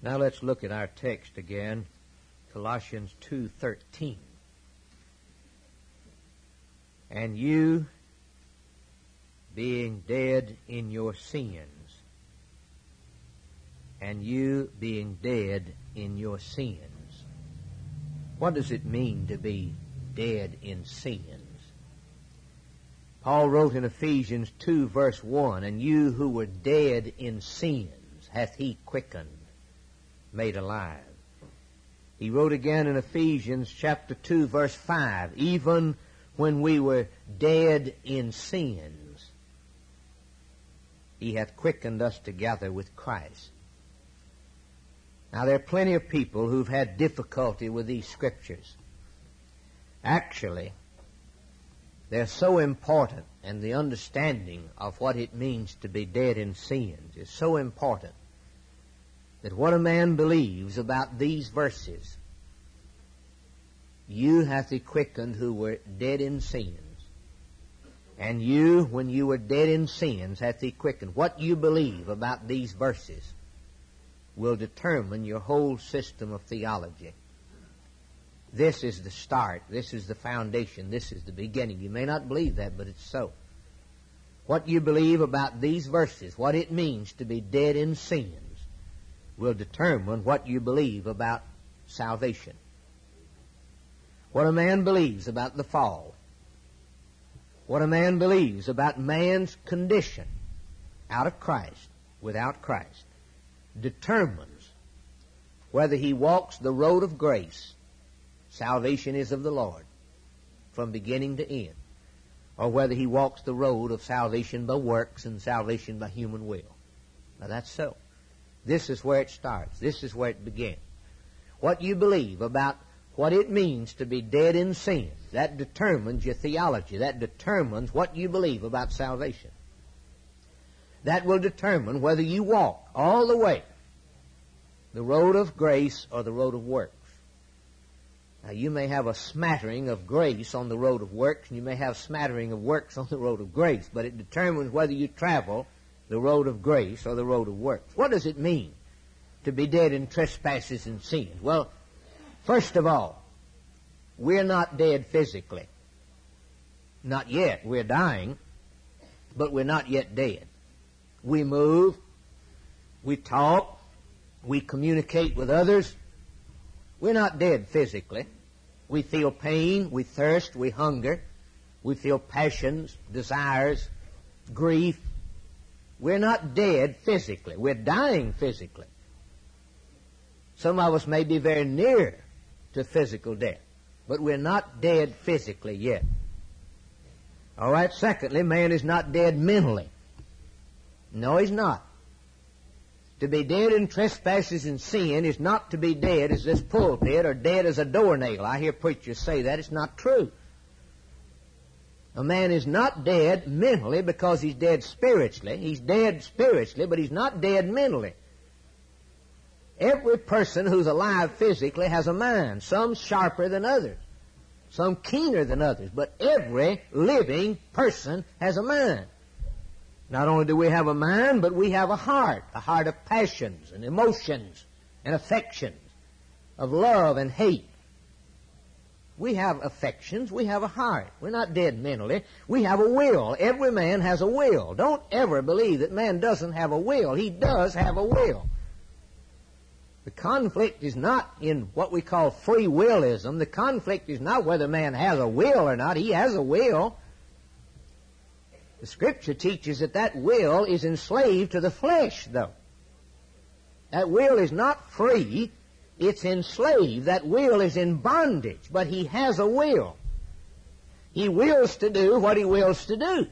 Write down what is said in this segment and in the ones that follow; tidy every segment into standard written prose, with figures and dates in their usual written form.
Now let's look at our text again, Colossians 2:13. And you, being dead in your sins, and you being dead in your sins. What does it mean to be dead in sins? Paul wrote in Ephesians 2 verse 1, and you who were dead in sins hath he quickened, made alive. He wrote again in Ephesians chapter 2 verse 5, even when we were dead in sins, he hath quickened us together with Christ. Now there are plenty of people who've had difficulty with these scriptures. Actually, they're so important, and the understanding of what it means to be dead in sins is so important that what a man believes about these verses, you hath he quickened who were dead in sins, and you, when you were dead in sins, hath he quickened. What you believe about these verses will determine your whole system of theology. This is the start. This is the foundation. This is the beginning. You may not believe that, but it's so. What you believe about these verses, what it means to be dead in sins, will determine what you believe about salvation. What a man believes about the fall, what a man believes about man's condition out of Christ, without Christ, determines whether he walks the road of grace. Salvation is of the Lord from beginning to end, or whether he walks the road of salvation by works and salvation by human will. Now that's so. This is where it starts. This is where it begins. What you believe about what it means to be dead in sin, that determines your theology. That determines what you believe about salvation. That will determine whether you walk all the way the road of grace or the road of works. Now, you may have a smattering of grace on the road of works, and you may have a smattering of works on the road of grace, but it determines whether you travel the road of grace or the road of works. What does it mean to be dead in trespasses and sins? Well, first of all, we're not dead physically. Not yet. We're dying, but we're not yet dead. We move, we talk, we communicate with others. We're not dead physically. We feel pain, we thirst, we hunger, we feel passions, desires, grief. We're not dead physically. We're dying physically. Some of us may be very near to physical death, but we're not dead physically yet. All right, secondly, man is not dead mentally. No, he's not. To be dead in trespasses and sin is not to be dead as this pulpit or dead as a doornail. I hear preachers say that. It's not true. A man is not dead mentally because he's dead spiritually. He's dead spiritually, but he's not dead mentally. Every person who's alive physically has a mind, some sharper than others, some keener than others, but every living person has a mind. Not only do we have a mind, but we have a heart of passions and emotions and affections, of love and hate. We have affections, we have a heart. We're not dead mentally. We have a will. Every man has a will. Don't ever believe that man doesn't have a will. He does have a will. The conflict is not in what we call free willism. The conflict is not whether man has a will or not. He has a will. The Scripture teaches that that will is enslaved to the flesh, though. That will is not free. It's enslaved. That will is in bondage. But he has a will. He wills to do what he wills to do.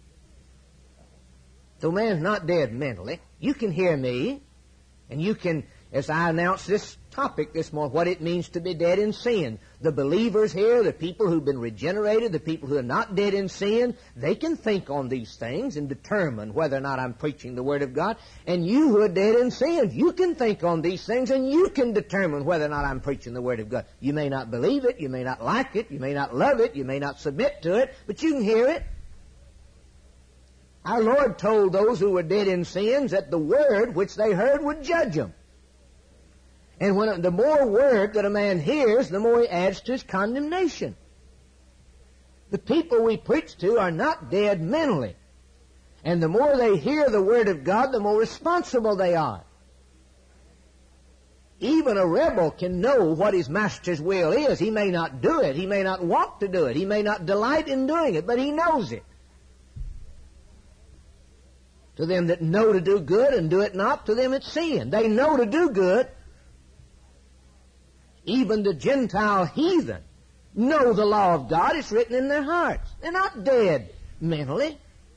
So man's not dead mentally. You can hear me, and you can, as I announce this topic this morning, what it means to be dead in sin. The believers here, the people who've been regenerated, the people who are not dead in sin, they can think on these things and determine whether or not I'm preaching the Word of God. And you who are dead in sin, you can think on these things and you can determine whether or not I'm preaching the Word of God. You may not believe it, you may not like it, you may not love it, you may not submit to it, but you can hear it. Our Lord told those who were dead in sins that the Word which they heard would judge them. And when the more word that a man hears, the more he adds to his condemnation. The people we preach to are not dead mentally. And the more they hear the Word of God, the more responsible they are. Even a rebel can know what his master's will is. He may not do it. He may not want to do it. He may not delight in doing it, but he knows it. To them that know to do good and do it not, to them it's sin. They know to do good. Even the Gentile heathen know the law of God. It's written in their hearts. They're not dead mentally.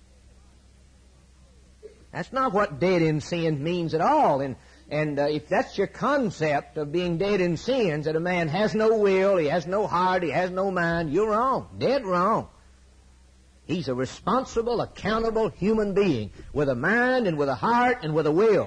That's not what dead in sin means at all. And if that's your concept of being dead in sins, that a man has no will, he has no heart, he has no mind, you're wrong. Dead wrong. He's a responsible, accountable human being with a mind and with a heart and with a will.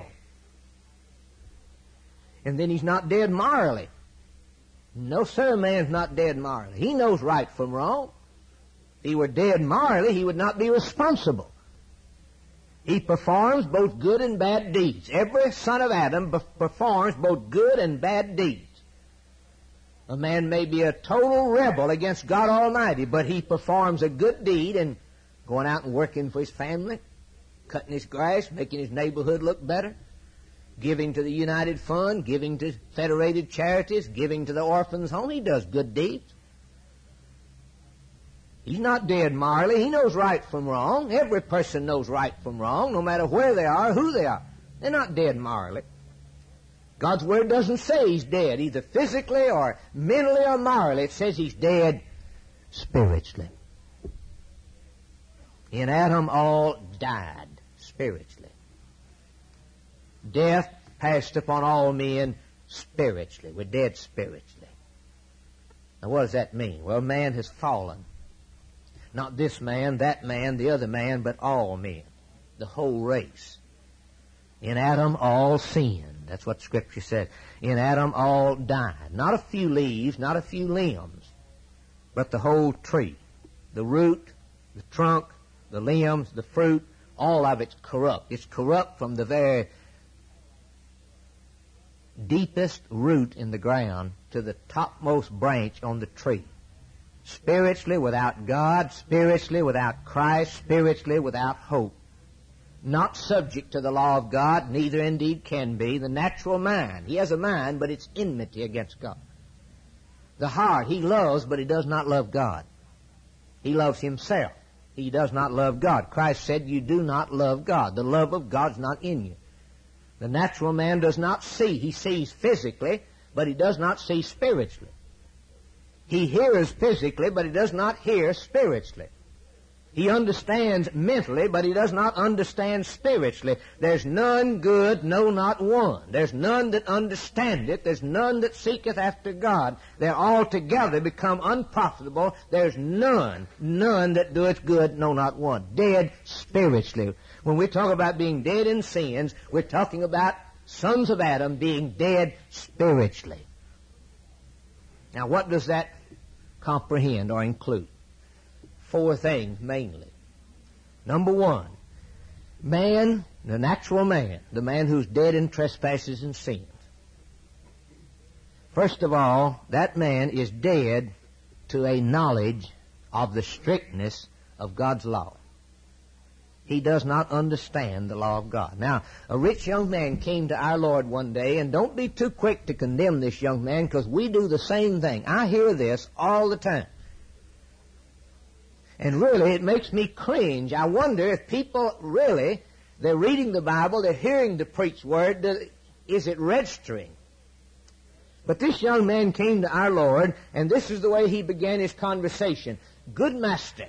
And then he's not dead morally. No, sir, man's not dead morally. He knows right from wrong. If he were dead morally, he would not be responsible. He performs both good and bad deeds. Every son of Adam performs both good and bad deeds. A man may be a total rebel against God Almighty, but he performs a good deed and going out and working for his family, cutting his grass, making his neighborhood look better, giving to the United Fund, giving to Federated Charities, giving to the orphans' home. He does good deeds. He's not dead morally. He knows right from wrong. Every person knows right from wrong, no matter where they are, who they are. They're not dead morally. God's Word doesn't say he's dead, either physically or mentally or morally. It says he's dead spiritually. In Adam all died spiritually. Death passed upon all men spiritually. We're dead spiritually. Now what does that mean? Well, man has fallen. Not this man, that man, the other man, but all men. The whole race. In Adam all sinned. That's what Scripture said. In Adam all died. Not a few leaves, not a few limbs, but the whole tree. The root, the trunk, the limbs, the fruit, all of it's corrupt. It's corrupt from the very deepest root in the ground to the topmost branch on the tree. Spiritually without God, spiritually without Christ, spiritually without hope. Not subject to the law of God, neither indeed can be. The natural mind, he has a mind, but it's enmity against God. The heart, he loves, but he does not love God. He loves himself. He does not love God. Christ said, you do not love God. The love of God's not in you. The natural man does not see. He sees physically, but he does not see spiritually. He hears physically, but he does not hear spiritually. He understands mentally, but he does not understand spiritually. There's none good, no, not one. There's none that understandeth. There's none that seeketh after God. They're altogether become unprofitable. There's none that doeth good, no, not one. Dead spiritually. When we talk about being dead in sins, we're talking about sons of Adam being dead spiritually. Now, what does that comprehend or include? 4 things mainly. Number 1, man, the natural man, the man who's dead in trespasses and sins. First of all, that man is dead to a knowledge of the strictness of God's law. He does not understand the law of God. Now, a rich young man came to our Lord one day, and don't be too quick to condemn this young man, because we do the same thing. I hear this all the time. And really, it makes me cringe. I wonder if people really, they're reading the Bible, they're hearing the preached word, is it registering? But this young man came to our Lord, and this is the way he began his conversation. Good master,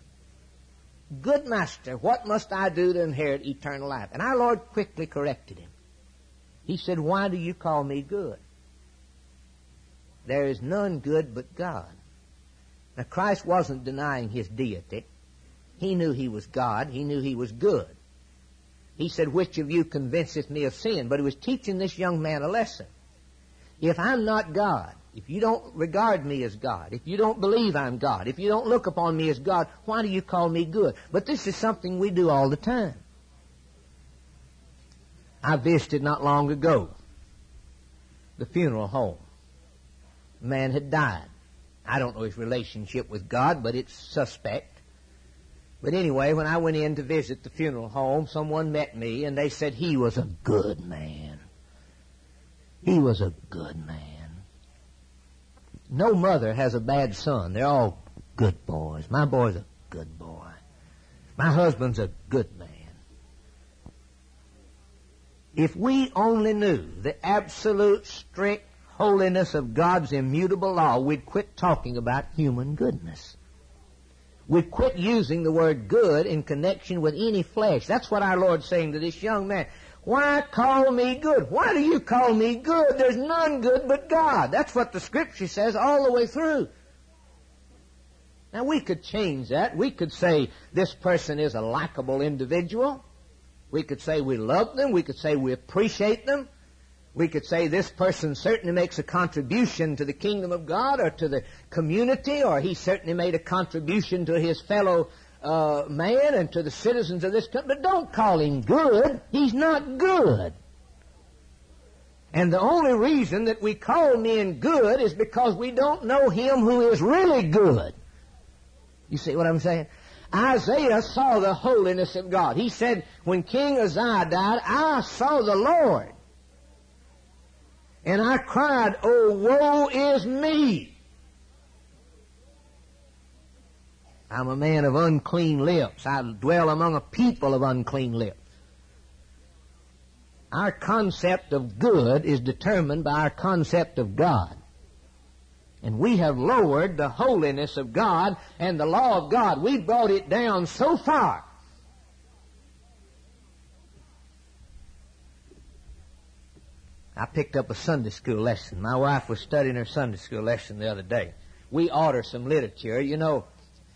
what must I do to inherit eternal life? And our Lord quickly corrected him. He said, why do you call me good? There is none good but God. Now, Christ wasn't denying his deity. He knew he was God. He knew he was good. He said, which of you convinceth me of sin? But he was teaching this young man a lesson. If I'm not God, if you don't regard me as God, if you don't believe I'm God, if you don't look upon me as God, why do you call me good? But this is something we do all the time. I visited not long ago the funeral home. The man had died. I don't know his relationship with God, but it's suspect. But anyway, when I went in to visit the funeral home, someone met me and they said he was a good man. He was a good man. No mother has a bad son. They're all good boys. My boy's a good boy. My husband's a good man. If we only knew the absolute, strict holiness of God's immutable law, we'd quit talking about human goodness. We'd quit using the word good in connection with any flesh. That's what our Lord's saying to this young man. Why call me good? Why do you call me good? There's none good but God. That's what the Scripture says all the way through. Now, we could change that. We could say this person is a likable individual. We could say we love them. We could say we appreciate them. We could say this person certainly makes a contribution to the kingdom of God or to the community, or he certainly made a contribution to his fellow man and to the citizens of this country. But don't call him good. He's not good. And the only reason that we call men good is because we don't know him who is really good. You see what I'm saying? Isaiah saw the holiness of God. He said, when King Uzziah died, I saw the Lord. And I cried, oh, woe is me. I'm a man of unclean lips. I dwell among a people of unclean lips. Our concept of good is determined by our concept of God. And we have lowered the holiness of God and the law of God. We brought it down so far. I picked up a Sunday school lesson. My wife was studying her Sunday school lesson the other day. We order some literature. You know,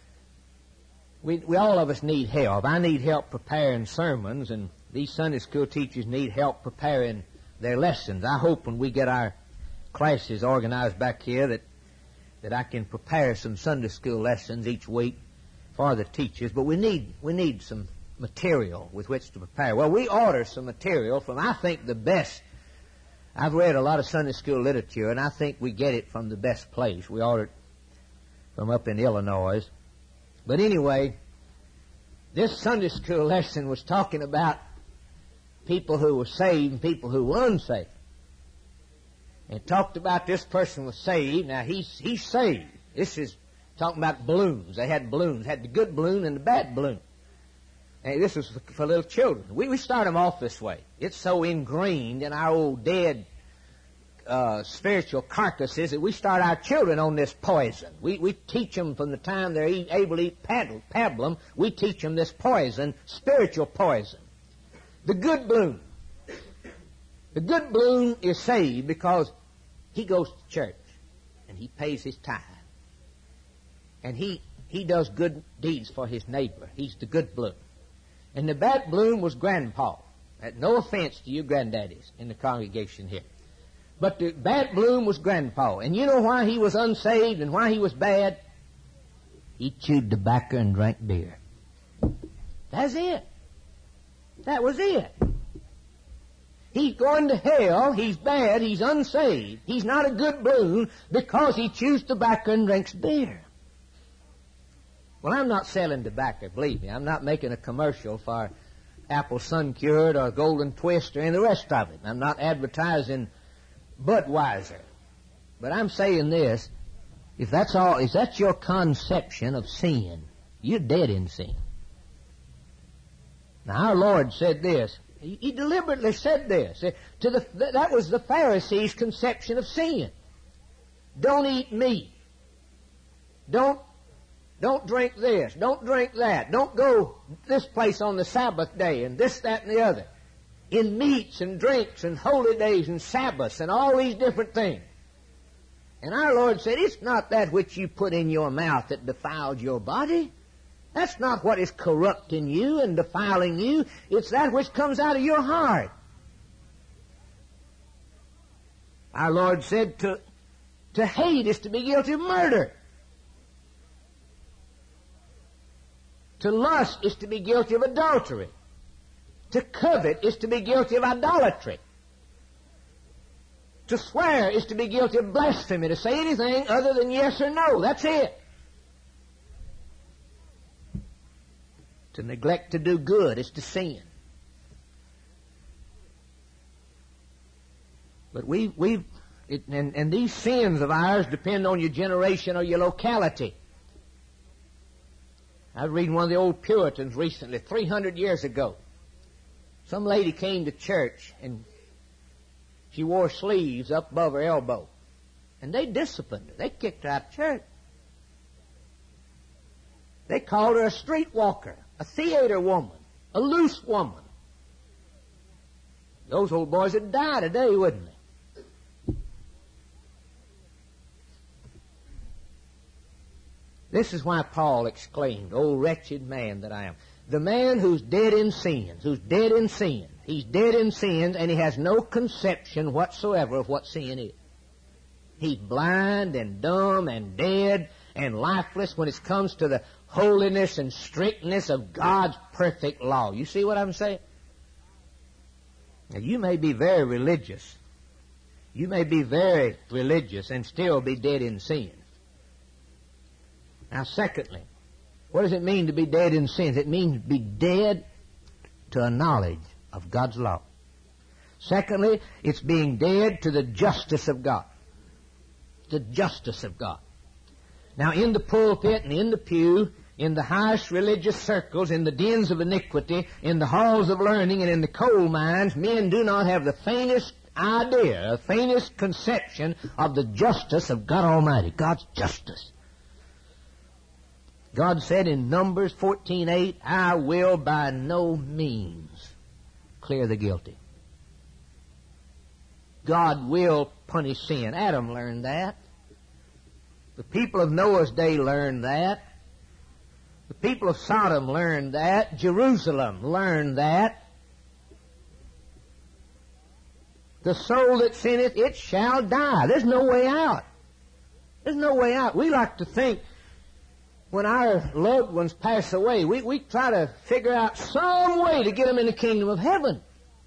we all of us need help. I need help preparing sermons, and these Sunday school teachers need help preparing their lessons. I hope when we get our classes organized back here that I can prepare some Sunday school lessons each week for the teachers. But we need some material with which to prepare. Well, we order some material from, I think, the best. I've read a lot of Sunday school literature, and I think we get it from the best place. We order it from up in Illinois. But anyway, this Sunday school lesson was talking about people who were saved and people who were unsaved. And it talked about this person was saved. Now, he's saved. This is talking about balloons. They had balloons. Had the good balloon and the bad balloon. And this was for little children. We start them off this way. It's so ingrained in our old dead spiritual carcasses that we start our children on this poison. We teach them from the time they're able to eat pablum. We teach them this poison, spiritual poison. The good balloon. The good balloon is saved because he goes to church and he pays his tithe. And he does good deeds for his neighbor. He's the good balloon. And the bad balloon was Grandpa. No offense to you granddaddies in the congregation here. But the bad balloon was Grandpa. And you know why he was unsaved and why he was bad? He chewed tobacco and drank beer. That's it. That was it. He's going to hell. He's bad. He's unsaved. He's not a good balloon because he chews tobacco and drinks beer. Well, I'm not selling tobacco, believe me. I'm not making a commercial for Apple Sun Cured or Golden Twist or any of the rest of it. I'm not advertising Budweiser. But I'm saying this, if that's your conception of sin, you're dead in sin. Now, our Lord said this. He deliberately said this. That was the Pharisees' conception of sin. Don't eat meat. Don't drink this. Don't drink that. Don't go this place on the Sabbath day and this, that, and the other. In meats and drinks and holy days and Sabbaths and all these different things. And our Lord said, it's not that which you put in your mouth that defiled your body. That's not what is corrupting you and defiling you. It's that which comes out of your heart. Our Lord said to hate is to be guilty of murder. To lust is to be guilty of adultery. To covet is to be guilty of idolatry. To swear is to be guilty of blasphemy, to say anything other than yes or no. That's it. To neglect to do good is to sin. But and these sins of ours depend on your generation or your locality. I was reading one of the old Puritans recently, 300 years ago. Some lady came to church and she wore sleeves up above her elbow. And they disciplined her. They kicked her out of church. They called her a streetwalker, a theater woman, a loose woman. Those old boys would die today, wouldn't they? This is why Paul exclaimed, "O wretched man that I am." The man who's dead in sins, He's dead in sins, and he has no conception whatsoever of what sin is. He's blind and dumb and dead and lifeless when it comes to the holiness and strictness of God's perfect law. You see what I'm saying? Now, you may be very religious. You may be very religious and still be dead in sin. Now, secondly, what does it mean to be dead in sins? It means to be dead to a knowledge of God's law. Secondly, it's being dead to the justice of God. The justice of God. Now, in the pulpit and in the pew, in the highest religious circles, in the dens of iniquity, in the halls of learning, and in the coal mines, men do not have the faintest idea, the faintest conception of the justice of God Almighty, God's justice. God said in Numbers 14:8, "I will by no means clear the guilty." God will punish sin. Adam learned that. The people of Noah's day learned that. The people of Sodom learned that. Jerusalem learned that. The soul that sinneth, it shall die. There's no way out. There's no way out. We like to think when our loved ones pass away, we try to figure out some way to get them in the kingdom of heaven.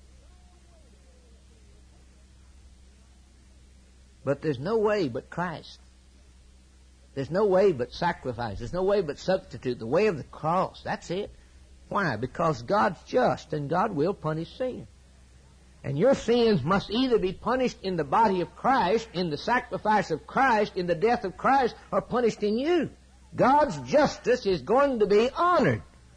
But there's no way but Christ. There's no way but sacrifice. There's no way but substitute. The way of the cross. That's it. Why? Because God's just and God will punish sin. And your sins must either be punished in the body of Christ, in the sacrifice of Christ, in the death of Christ, or punished in you. God's justice is going to be honored.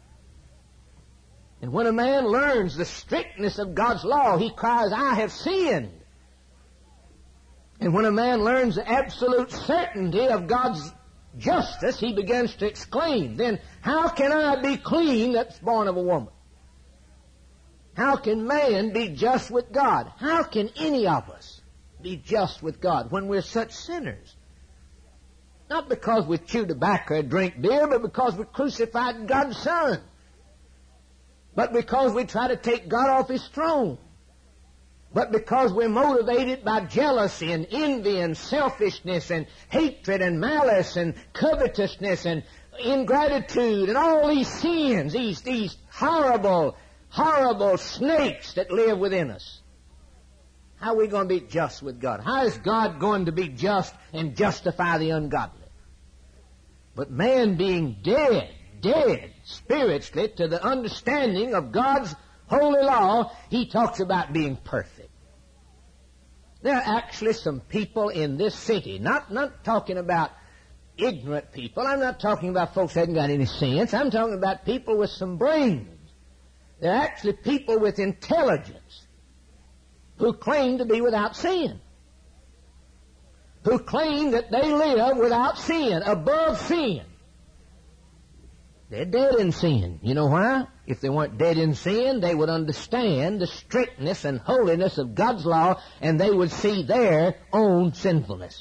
And when a man learns the strictness of God's law, he cries, "I have sinned." And when a man learns the absolute certainty of God's justice, he begins to exclaim, "Then how can I be clean that's born of a woman? How can man be just with God? How can any of us be just with God when we're such sinners? Not because we chew tobacco or drink beer, but because we crucified God's Son. But because we try to take God off His throne. But because we're motivated by jealousy and envy and selfishness and hatred and malice and covetousness and ingratitude and all these sins, these horrible, horrible snakes that live within us. How are we going to be just with God? How is God going to be just and justify the ungodly? But man being dead spiritually to the understanding of God's holy law, he talks about being perfect. There are actually some people in this city, not talking about ignorant people. I'm not talking about folks who haven't got any sense. I'm talking about people with some brains. There are actually people with intelligence who claim to be without sin, who claim that they live without sin, above sin. They're dead in sin. You know why? If they weren't dead in sin, they would understand the strictness and holiness of God's law, and they would see their own sinfulness.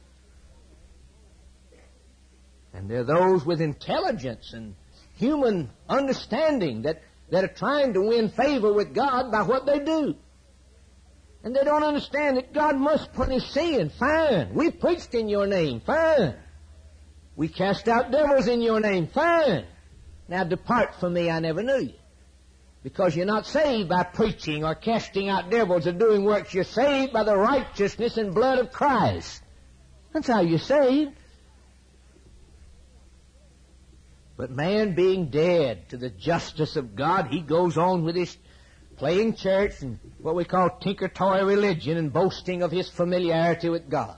And there are those with intelligence and human understanding that are trying to win favor with God by what they do. And they don't understand that God must punish sin. Fine. We preached in your name. Fine. We cast out devils in your name. Fine. Now depart from me, I never knew you. Because you're not saved by preaching or casting out devils or doing works. You're saved by the righteousness and blood of Christ. That's how you're saved. But man being dead to the justice of God, he goes on with his playing church and what we call tinker-toy religion and boasting of his familiarity with God.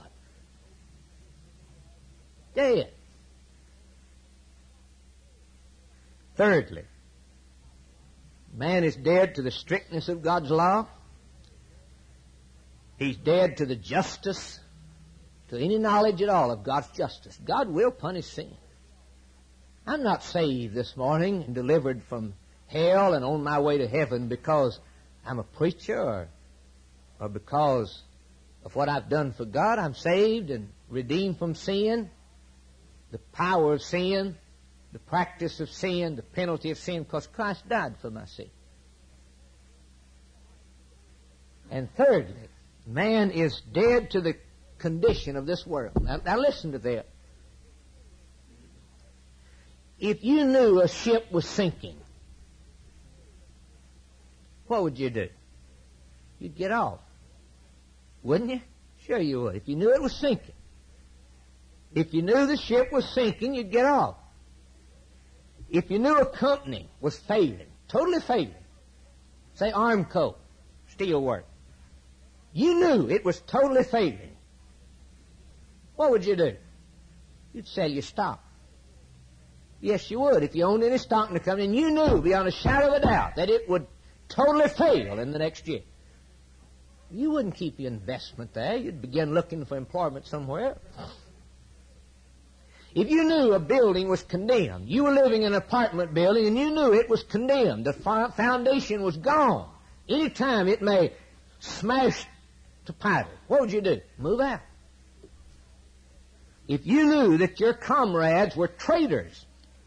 Dead. Thirdly, man is dead to the strictness of God's law. He's dead to the justice, to any knowledge at all of God's justice. God will punish sin. I'm not saved this morning and delivered from hell and on my way to heaven because I'm a preacher or because of what I've done for God. I'm saved and redeemed from sin, the power of sin, the practice of sin, the penalty of sin, because Christ died for my sin. And thirdly, man is dead to the condition of this world. Now listen to that. If you knew a ship was sinking, what would you do? You'd get off. Wouldn't you? Sure you would. If you knew it was sinking. If you knew the ship was sinking, you'd get off. If you knew a company was failing, totally failing, say Armco, steel work, you knew it was totally failing, what would you do? You'd sell your stock. Yes, you would. If you owned any stock in the company and you knew beyond a shadow of a doubt that it would totally fail in the next year, you wouldn't keep your investment there. You'd begin looking for employment somewhere. If you knew a building was condemned, you were living in an apartment building and you knew it was condemned, the foundation was gone, any time it may smash to powder, what would you do? Move out. If you knew that your comrades were traitors,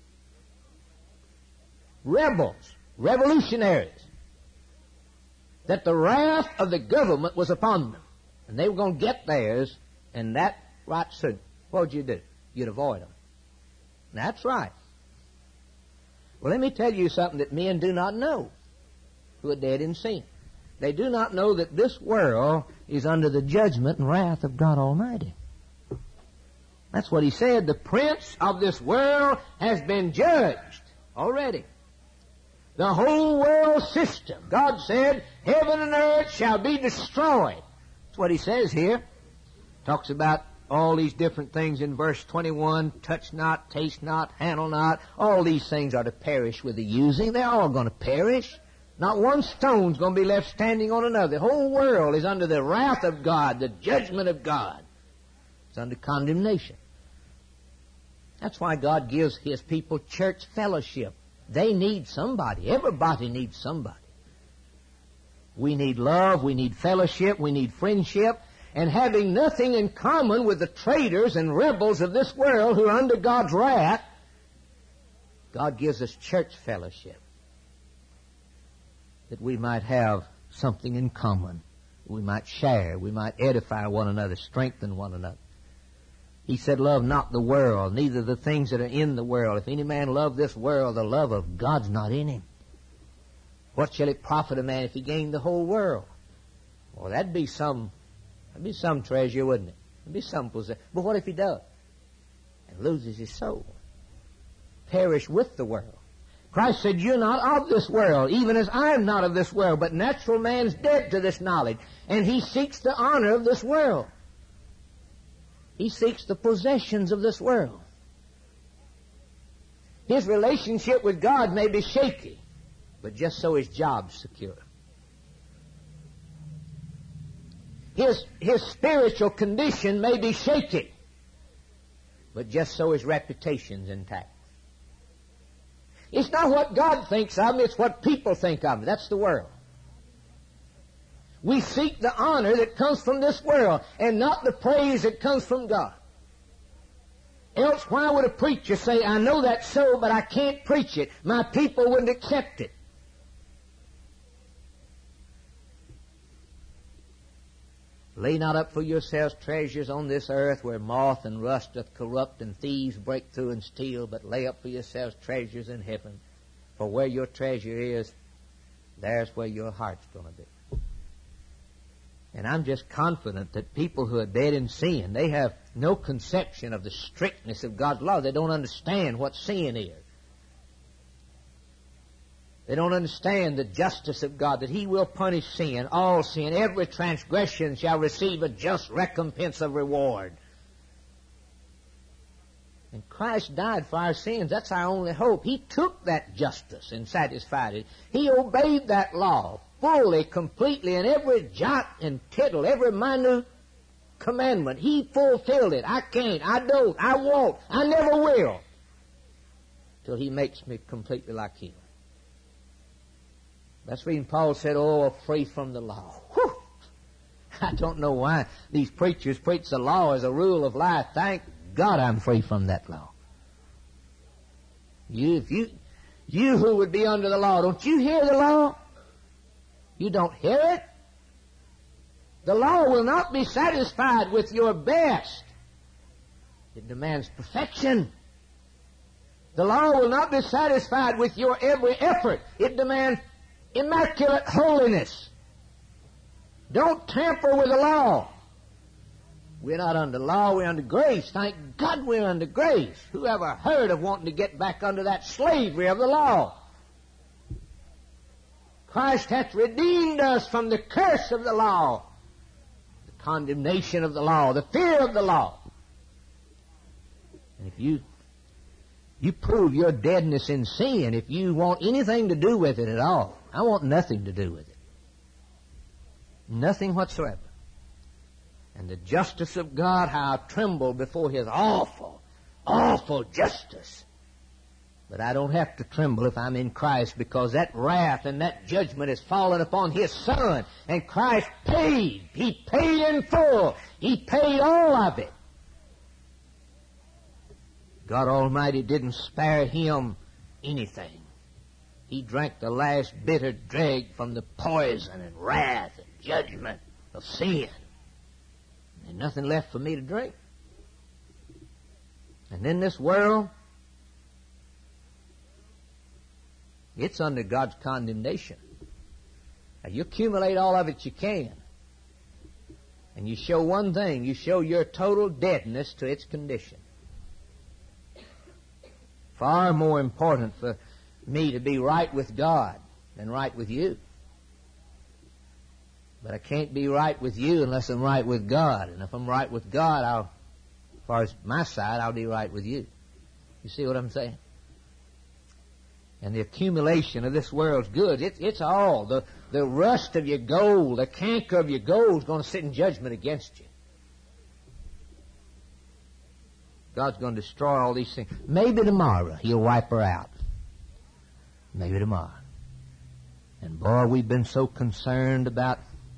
rebels, revolutionaries, that the wrath of the government was upon them, and they were going to get theirs, and that right soon, what would you do? You'd avoid them. That's right. Well, let me tell you something that men do not know who are dead in sin. They do not know that this world is under the judgment and wrath of God Almighty. That's what he said. The prince of this world has been judged already. The whole world system. God said, heaven and earth shall be destroyed. That's what he says here. Talks about all these different things in verse 21. Touch not, taste not, handle not. All these things are to perish with the using. They're all going to perish. Not one stone's going to be left standing on another. The whole world is under the wrath of God, the judgment of God. It's under condemnation. That's why God gives His people church fellowship. They need somebody. Everybody needs somebody. We need love, we need fellowship, we need friendship, and having nothing in common with the traitors and rebels of this world who are under God's wrath, God gives us church fellowship that we might have something in common. We might share, we might edify one another, strengthen one another. He said, love not the world, neither the things that are in the world. If any man love this world, the love of God's not in him. What shall it profit a man if he gain the whole world? Well, that'd be some treasure, wouldn't it? That'd be some possession. But what if he does? And loses his soul. Perish with the world. Christ said, you're not of this world, even as I am not of this world. But natural man's dead to this knowledge, and he seeks the honor of this world. He seeks the possessions of this world. His relationship with God may be shaky, but just so his job's secure. His spiritual condition may be shaky, but just so his reputation's intact. It's not what God thinks of him, it's what people think of him. That's the world. We seek the honor that comes from this world and not the praise that comes from God. Else, why would a preacher say, I know that's so, but I can't preach it. My people wouldn't accept it. Lay not up for yourselves treasures on this earth where moth and rust doth corrupt and thieves break through and steal, but lay up for yourselves treasures in heaven. For where your treasure is, there's where your heart's going to be. And I'm just confident that people who are dead in sin, they have no conception of the strictness of God's law. They don't understand what sin is. They don't understand the justice of God, that He will punish sin, all sin. Every transgression shall receive a just recompense of reward. And Christ died for our sins. That's our only hope. He took that justice and satisfied it. He obeyed that law fully, completely, in every jot and tittle, every minute commandment. He fulfilled it. I can't, I don't, I won't, I never will, till He makes me completely like Him. That's the reason Paul said, oh, free from the law. Whew! I don't know why these preachers preach the law as a rule of life. Thank God I'm free from that law. You who would be under the law, don't you hear the law? You don't hear it? The law will not be satisfied with your best. It demands perfection. The law will not be satisfied with your every effort. It demands immaculate holiness. Don't tamper with the law. We're not under law, we're under grace. Thank God we're under grace. Who ever heard of wanting to get back under that slavery of the law? Christ hath redeemed us from the curse of the law, the condemnation of the law, the fear of the law. And if you prove your deadness in sin, if you want anything to do with it at all, I want nothing to do with it. Nothing whatsoever. And the justice of God, how I tremble before His awful, awful justice. But I don't have to tremble if I'm in Christ, because that wrath and that judgment has fallen upon His Son. And Christ paid. He paid in full. He paid all of it. God Almighty didn't spare Him anything. He drank the last bitter drag from the poison and wrath and judgment of sin. There's nothing left for me to drink. And in this world, it's under God's condemnation. Now, you accumulate all of it you can. And you show one thing. You show your total deadness to its condition. Far more important for me to be right with God than right with you. But I can't be right with you unless I'm right with God. And if I'm right with God, as far as my side, I'll be right with you. You see what I'm saying? And the accumulation of this world's goods, it's all. The rust of your gold, the canker of your gold is going to sit in judgment against you. God's going to destroy all these things. Maybe tomorrow He'll wipe her out. Maybe tomorrow. And boy, we've been so concerned about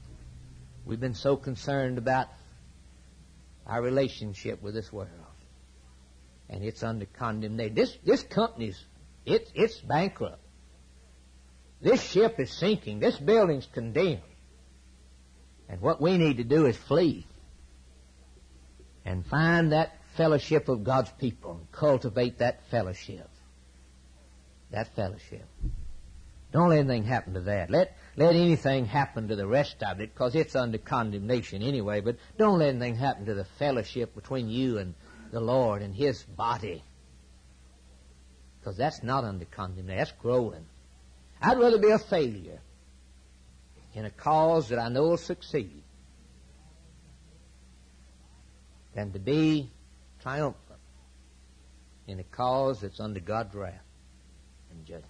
our relationship with this world. And it's under condemnation. This company's, it's bankrupt. This ship is sinking. This building's condemned. And what we need to do is flee and find that fellowship of God's people and cultivate that fellowship. That fellowship. Don't let anything happen to that. Let anything happen to the rest of it, because it's under condemnation anyway, but don't let anything happen to the fellowship between you and the Lord and His body, because that's not under condemnation. That's growing. I'd rather be a failure in a cause that I know will succeed than to be triumphant in a cause that's under God's wrath and judgment.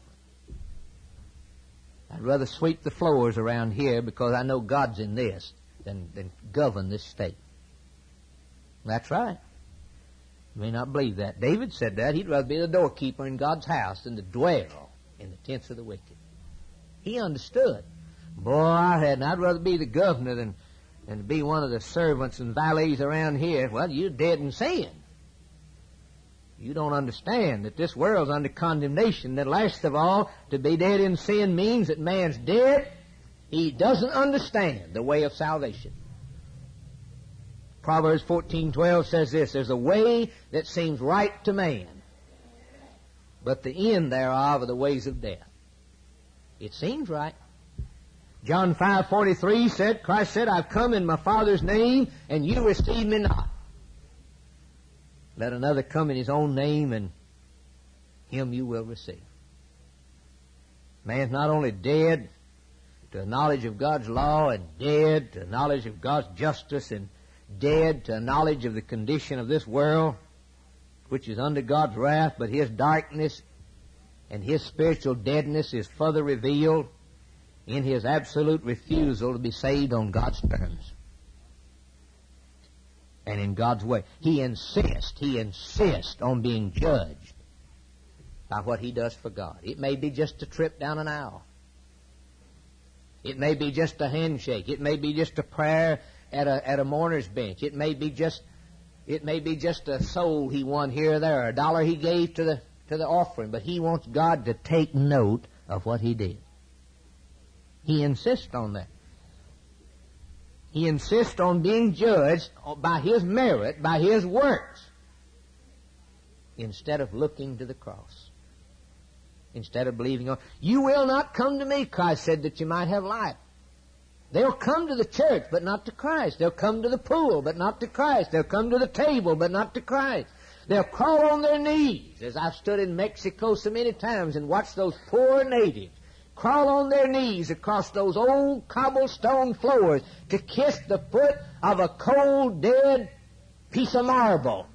I'd rather sweep the floors around here because I know God's in this than govern this state. That's right. You may not believe that. David said that. He'd rather be the doorkeeper in God's house than to dwell in the tents of the wicked. He understood. Boy, I'd rather be the governor than to be one of the servants and valets around here. Well, you're dead in sin. You don't understand that this world's under condemnation. That last of all, to be dead in sin means that man's dead. He doesn't understand the way of salvation. Proverbs 14:12 says this: there's a way that seems right to man, but the end thereof are the ways of death. It seems right. John 5:43 said, Christ said, I've come in my Father's name, and you receive me not. Let another come in his own name, and him you will receive. Man's not only dead to a knowledge of God's law, and dead to a knowledge of God's justice, and dead to a knowledge of the condition of this world, which is under God's wrath, but his darkness and his spiritual deadness is further revealed in his absolute refusal to be saved on God's terms and in God's way. He insists on being judged by what he does for God. It may be just a trip down an aisle. It may be just a handshake. It may be just a prayer at a mourner's bench. It may be just a soul he won here or there, or a dollar he gave to the offering. But he wants God to take note of what he did. He insists on that. He insists on being judged by his merit, by his works, instead of looking to the cross. Instead of believing on, you will not come to me, Christ said, that you might have life. They'll come to the church, but not to Christ. They'll come to the pool, but not to Christ. They'll come to the table, but not to Christ. They'll crawl on their knees, as I've stood in Mexico so many times and watched those poor natives crawl on their knees across those old cobblestone floors to kiss the foot of a cold, dead piece of marble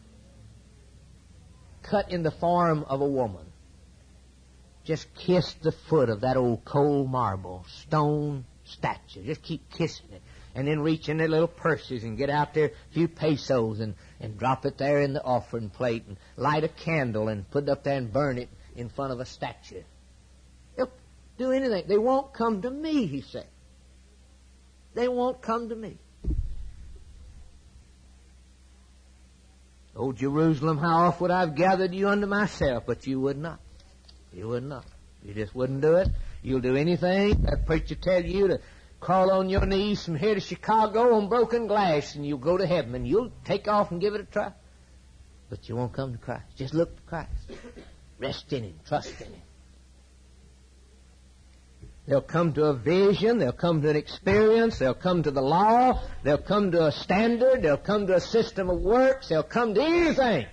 cut in the form of a woman. Just kiss the foot of that old cold marble stone statue. Just keep kissing it. And then reach in their little purses and get out there a few pesos and drop it there in the offering plate and light a candle and put it up there and burn it in front of a statue. They'll do anything. They won't come to me, he said. They won't come to me. O Jerusalem, how oft would I have gathered you unto myself, but you would not. You would not. You just wouldn't do it. You'll do anything that preacher tell you to crawl on your knees from here to Chicago on broken glass, and you'll go to heaven, and you'll take off and give it a try. But you won't come to Christ. Just look to Christ. Rest in him. Trust in him. They'll come to a vision. They'll come to an experience. They'll come to the law. They'll come to a standard. They'll come to a system of works. They'll come to anything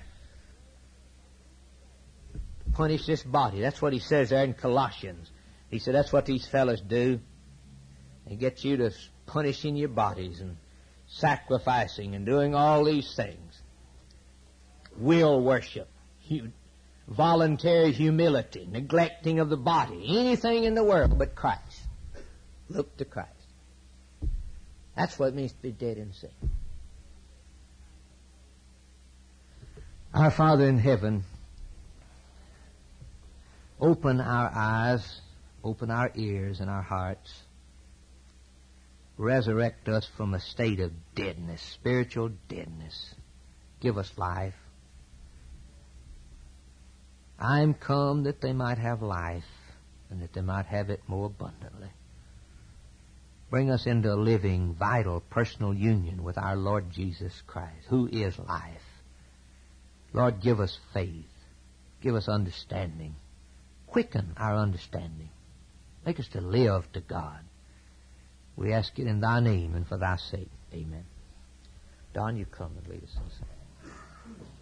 to punish this body. That's what he says there in Colossians. He said that's what these fellas do. They get you to punishing your bodies and sacrificing and doing all these things. Will worship, voluntary humility, neglecting of the body, anything in the world but Christ. Look to Christ. That's what it means to be dead in sin. Our Father in heaven, open our eyes, open our ears and our hearts. Resurrect us from a state of deadness, spiritual deadness. Give us life. I am come that they might have life, and that they might have it more abundantly. Bring us into a living, vital, personal union with our Lord Jesus Christ, who is life. Lord, give us faith. Give us understanding. Quicken our understanding. Make us to live to God. We ask it in thy name and for thy sake. Amen. Don, you come and lead us in song.